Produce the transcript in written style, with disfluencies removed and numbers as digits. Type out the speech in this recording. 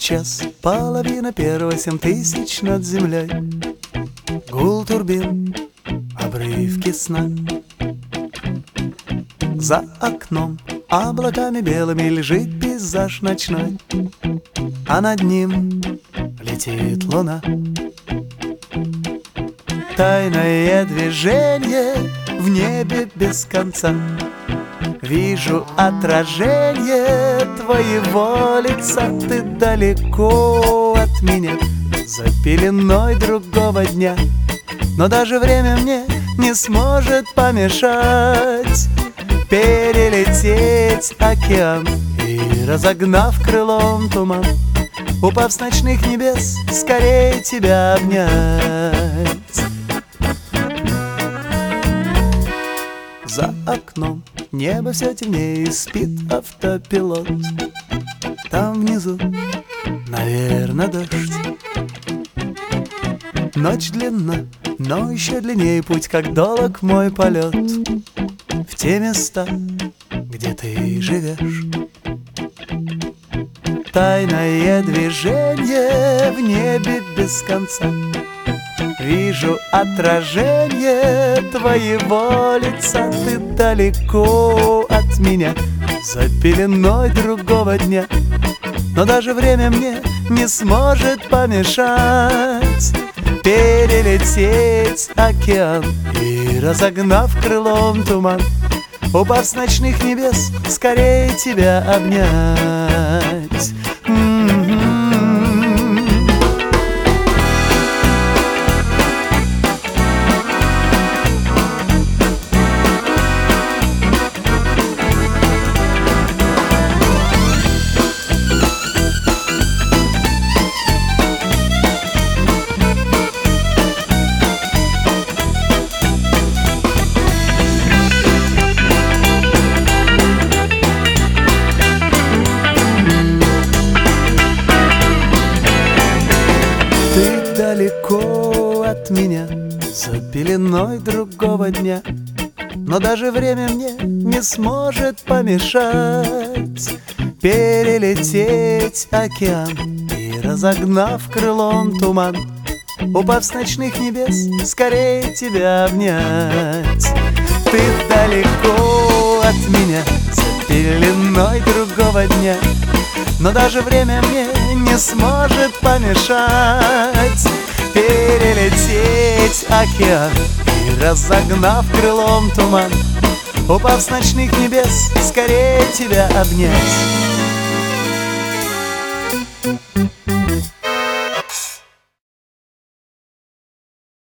час, половина первого, 7000 над землей. Гул турбин, обрывки сна. За окном облаками белыми лежит пейзаж ночной, а над ним летит луна. Тайное движение в небе без конца. Вижу отражение твоего лица. Ты далеко от меня, за пеленой другого дня, но даже время мне не сможет помешать перелететь океан и, разогнав крылом туман, упав с ночных небес, скорее тебя обнять. За окном небо все темнее, спит автопилот. Там внизу, наверное, дождь. Ночь длинна, но еще длиннее путь, как долг мой полет в те места, где ты живешь. Тайное движение в небе без конца. Вижу отражение твоего лица. Ты далеко от меня, за пеленой другого дня, но даже время мне не сможет помешать перелететь океан и, разогнав крылом туман, упав с ночных небес, скорее тебя обнять. Ты далеко от меня, за пеленой другого дня, но даже время мне не сможет помешать перелететь океан и, разогнав крылом туман, упав с ночных небес, скорее тебя обнять. Ты далеко от меня, за пеленой другого дня, но даже время мне не сможет помешать перелететь океан и, разогнав крылом туман, упав с ночных небес, скорее тебя обнять.